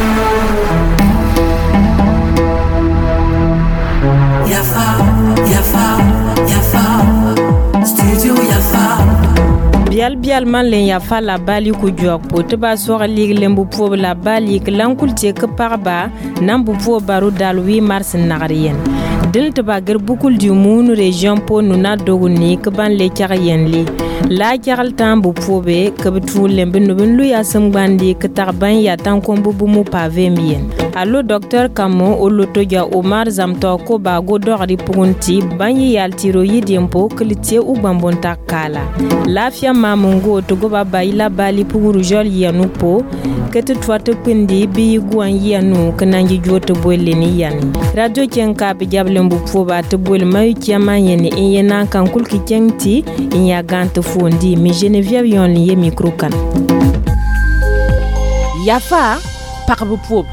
Bial man len Yafa la bali ku jok po te ba so lig lembu po la bali ke lankul te ke parba nan bu po baru dal 8 mars nagarien dil te ba ger bukul du moun region po nuna doguni ke ban le charien li la jaral tambu po be ke betu lembe no ben lu ya sam bandi ke tarban ya tan kombu bu mu pave mien allo docteur Kamo olotoja Omar zamto ko ba go dori punti banyi yal tiroyi dempo klite u bambonta kala lafia mamungo to go ba baila bali puguru jol yanu po ketu twate pindi bi guan yanu kananji joto boleni yani radio kenka be jablembu po ba to bol mayu chama yene yena kan kulki kenti ya gante fondi mi Geneviève yon lié micro kan Yafa parbu po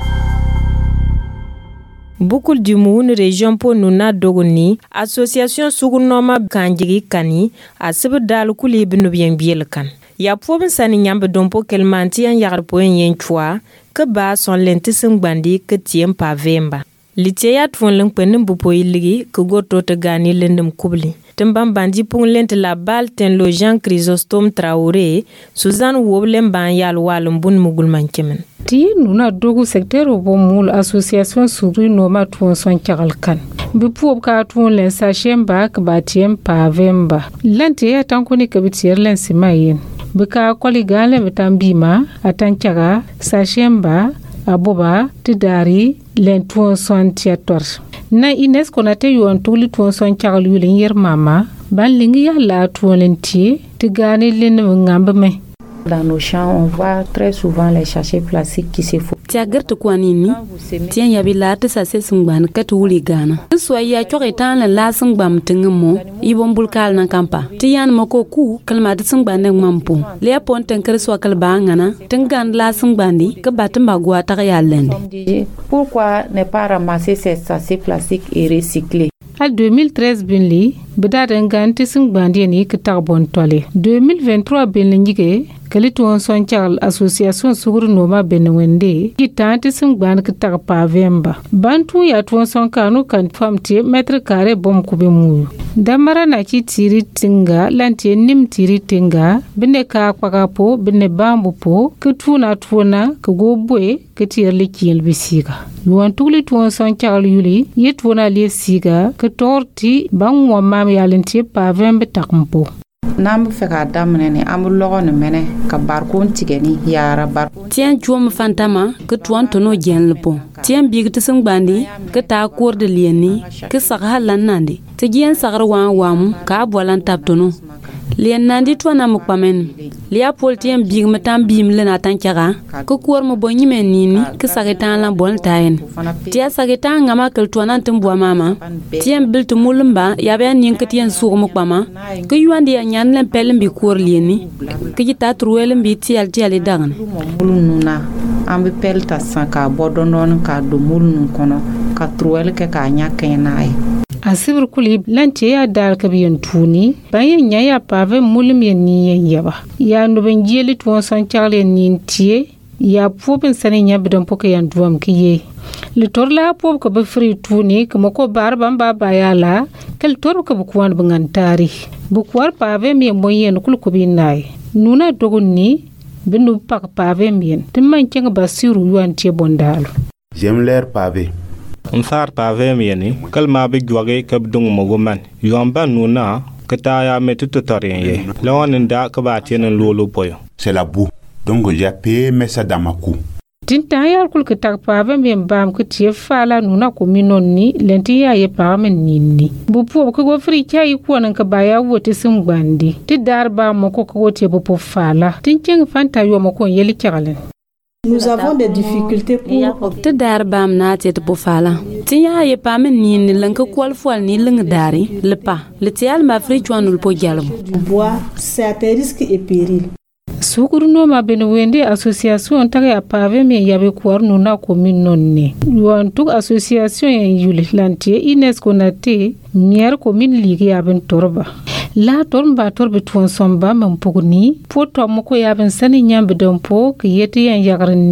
Bukul du moun région po nuna dogoni association sugunoma kanjigi kani asib dal kuli binu bien biel kan ya po ben sani nyambe dompo kelmanti an yagar po yen chwa ke ba son lentisim bandi ke tiem pa vemba litiya twon leng penem bu po iligi ke goto te gani lendem kubli tembam bandi pung lent la bal ten lo Jean Chrysostome Traoré Suzanne Woblem ban yal walum bun mugul mankemen ti nuna dogu secteur bo mul association suri noma tuon son chagal kan bi puob ka tuon len sa shemba ka batiem pa vemba lente ya tankoni ka bitier len simayen bi ka koligale bitambima atanchaga sa shemba aboba tidari len tuon son tiator na Ines konate yuan tuli tuon son chagal yulin yer mama ban lingi ya la tuon lenti tigani len ngambe me. Dans nos champs, on voit très souvent les sachets plastiques qui se font. Tiagertu kwanini tien yabi lati sa se sungban kat wuli gana so ya choretan la sungbam tingmo ibon bulkal na kampa tiyan mako ku kalma de sungban ne mampo le pon tanker so kalba ngana tingan la sungbandi ke batamba gwa ta ya lende Pourquoi ne pas ramasser ces sachets plastiques et recycler? À 2013 binli bidaren ganti sungbandi ni ke tarbon tole 2023 binli kali tuon son chal association sugur noma benwende gitanti sungban ke tarpa vemba bantu ya tuon son kanu kan famti metre carré bom kube muyu damara na ki tiri tinga lanti nim tiri tinga bine ka kwagapo bine bambu po ke tuna ke gobwe ke tirli kiel bisiga yuan tuli tuon son chal yuli yetuna le siga ke torti bangwa mam yalinti pa vembe takmpo Nambu feka damne ne ambu logo ne mene ka barkon tigeni yara barkon tien chuom fantama ke tuan tono gen lepo tien big te sungbandi ke ta kor de lieni ke sagha lanandi te gen sagar wam ka bolan taptono lien nandi tuana mukpamen lia pol tien big metam bim le na tankara ke kor mo bonyi menini ke sagetan la bol tayen tia sagetan ngama kel tuana tumbo mama tien biltu mulumba yabe nin ke tien sugo mukpama ke yuandi nyan len pelem bi kor lieni ke jita truelem bi tial tiali dangan mulununa ambi pelta sanka bodonon ka do mulun kono ka truel ke ka nyakenai asibir kuli lante ya dal kabiyan tuni bayan ya pave mulum ya ni yaba ya no ben jeli tuon son charle ni tie ya popin sanin ya bidan poka yan duwam kiye litor la pop ko be free tuni kuma ko barban baba ya la kel tor ko bu kwan bangan tari bu kwar pave mi moyen kul ko binai nuna dogonni binu pak pave mien timman kenga basiru yuan tie bondalu j'aime l'air pavé Unsar pave mieni kalma bi gwage kab dung moguman yomba nuna kataya metuto tarien lawan nda ka ba tienen lolo poyo c'est la boue donc j'ai payé mais ça dans ma cou tinta ya kul ka tak pave mien bam ka tie fala nuna ko minonni lenti ya ye pame ninni bu po ko go fri chai ko nan ka baya wote sun gbandi ti darba mo ko ko wote bu po fala tin ceng fanta yo mo ko yeli chagalen. Nous avons des difficultés pour te darbam na te po fala tiya ye pamen ni lanka kwal fwal ni lang dari le pa le tial ma fri chwanul po jalbo bois c'est à tes risques et périls sukuru no ma benwende association taga ya pave me yabe kwar nuna commune nonni yuantuk association en yule lantie Ines konate mier commune ligi yaben torba la torba torbe tuon somba mam pugni poto moko yaben sani nyambe dompo ke yeti yan yagarni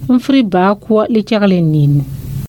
mfri ba kwa li chagle nin.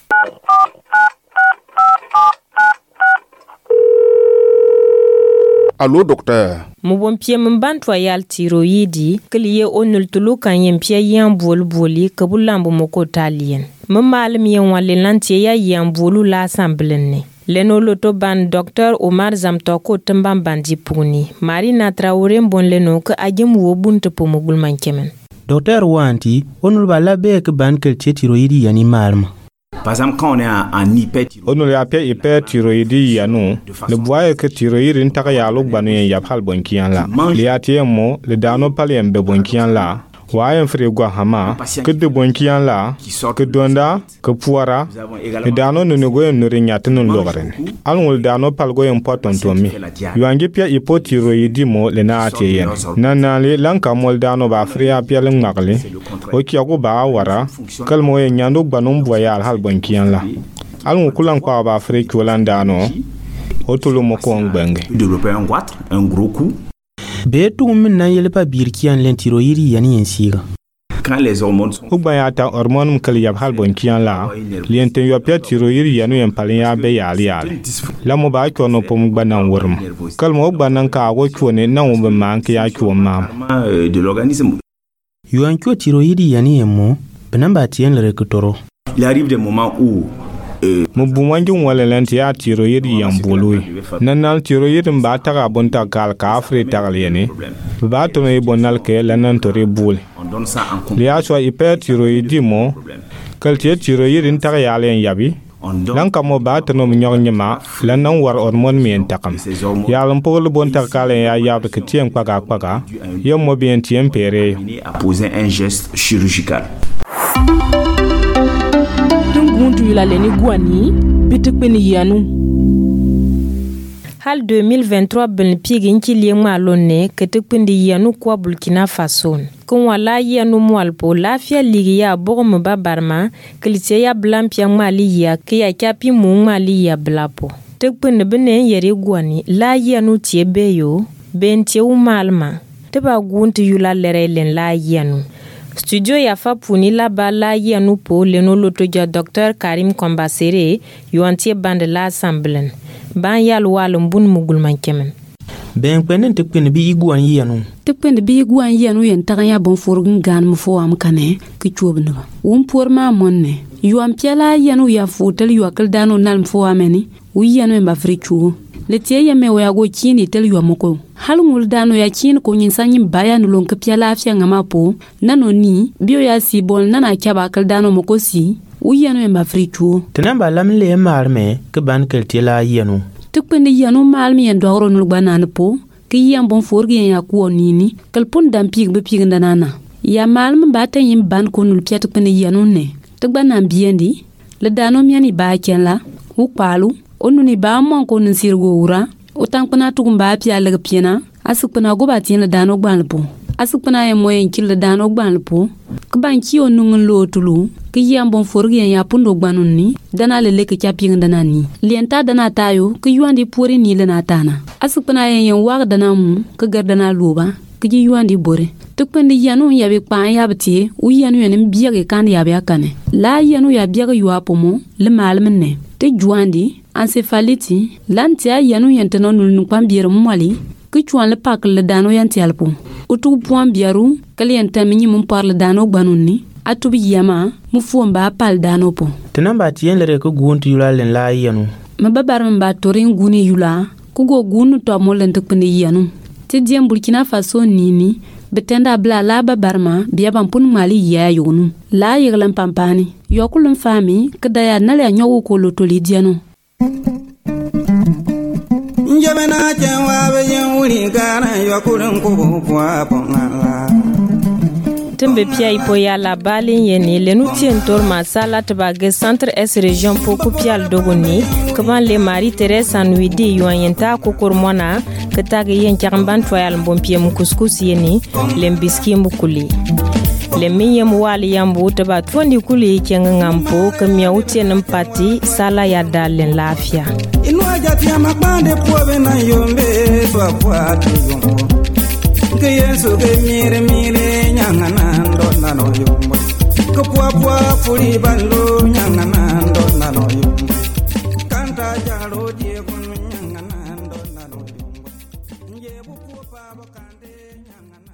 Allô, docteur? Mubon pie mbantwa yal tiroidi kliye onul tulu kan yen pie yan boli kabulambu moko talien. Mamalm yen wale lantie ya yan bolu la assemblene. Leno loto ban Dr. Omar Zamtoko temban bandi puni. Marina Traoré bon leno ka ajem wo bunte po mugul mankemen. Dr. Wanti, onul bala be ke ban kel tiroidi yani malma. Par exemple, quand on est en hyperthyroïdie, on a appelé hyperthyroïdie yanou. Le bois que thyroïde n'taka yalo banu ya pal bonkian la. Les atiemo, le dano palien be bonkian la. Wayen frigwa hama, que de bonkian la, que donda, que puara, le dano ne nego en rignatun logaren. Alon le dano palgo important to mi. Yuangi pia hypothyroïdie mo le na atien. Nanali lanka mol dano ba fria pia leng makali. Okiago ba wara, kalmo en nyando banum boyal hal bonkian la. Alon kulan kwa ba fri kulandano. Otulu moko ngbenge. Développer un gros coup. Betu min nan yelpa birkian len tiroidi yani ensiga. Quand les hormones sont Ubayata hormone kali yab hal bonkian la. Liente yo pia tiroidi yanu empaliya be yali yali. La mo ba ko no pom banan worm. Kalmo banan ka go kwone na wo manke ya kwo mam. De l'organisme. Yuan kwo tiroidi yani emmo, benamba tien le rekutoro. Il arrive des moments où Mubumanjun wala lanti ya tiroidi yambului. Nanal tiroidi mba taga bonta kal ka afri taglieni. Ba to ne bonal ke lanan tori bul. Liya so hyperthyroidi mo kal tiroidi taga yalen yabi. Lanka mo ba to no nyog nyama lanan war hormone mi takam. Yalam pol bonta kal ya yab ke tien paga. Yom mo bien tien pere. A poser un geste chirurgical. Tungundu la leni guani bitukpeni yanu. Hal 2023 ben pigin kilie malone ketukpendi yanu kwa Burkina Faso. Kon wala yanu mwalpo lafia ligia bogo babarma klite ya blampia mali ya kia kapi mu mali ya blapo. Tukpende bene yeri guani la yanu tiebeyo ben tie umalma. Teba gunti yula lerelen la yanu. Studio ya fa puni la bala yanu po leno lotoja Dr. Karim Kombasere yuantie bande la assemblen. Ban yal walum bun mugul mankemen. Ben kwenen tekpen bi iguan yanu. Tekpen bi iguan yanu yen taganya bon forgun gan mu fo am kane ki chobnu. Por ma monne. Yuam piala yanu ya fotel yuakal dano nalm fo ameni. Wi yanu en bafrichu. Le tie ya me wa go chini tel yu amoko halungul dano ya chini ko nyin sanyi baya no lon kapya lafiya ngama po nano ni bio ya si bol nana kyaba kal dano moko si uya no ma frichu tenamba lamle marme ke ban kel tela yenu tukpende yanu malmi en dogro no banana po ke yam bon forgi ya ko nini kal pon dam pig be pig ndanana ya malm ba tan yim ban ko nul pya tukpende yanu ne tukbana biendi le dano miani ba kenla u palu onuni ba mon ko nsirgo ura utankpana tukumba pya leg piena asukpana go ba tin dano gbanpo asukpana ye moyen kil dano gbanpo kbanki onun lo tulu ki yambon forgi ya pundo gbanunni dana le leke chaping dana ni lienta dana tayo ki yuandi pori ni le natana asukpana ye wag dana mu ki gardana loba ki yuandi bore tukpendi yanu yabe kpan yabti u yanu yenim biage kan yabe akane la yanu ya biage yuapomo le malmne te juandi encéphalite lantia yanu yenteno nul kwambier mwali ki chuan le pak le dano yantialpo utu puan biaru kali yentami mun par le dano gbanunni atubi yama mu fuomba pal dano po tenamba tien le ko guntu yula len la yanu mababar mba torin guni yula kugo gunu to molen tukpeni yanu te diem Burkina Faso nini betenda bla la babarma biya bampun mali ya yonu la yeglan pampani yokulun fami kedaya nale nyogo ko lotoli diano njamena chenwa be yuri kana yokulun ko kwa ponala tembe pia ipo ya la balin yeni lenu tientor masala tbage centre S région poko pial dogoni kaban le Marie Thérèse Anuidi yuanyenta kokormona ketage yen chamban toyal mbompie mkuskus yeni lembiski mukuli le miyem wali yambu tba tondi kuli kengampo kamya utien mpati sala ya dalen lafia inwa jatia makbande pobe na yombe twa kwati yombo ke yesu ke mire nyangana ndo nano yombo Kupua furi balo nyanga nando nalo yungu. Kanta jalo diekun nyanga nando nalo yungu. Nje buku pa bakande nyanga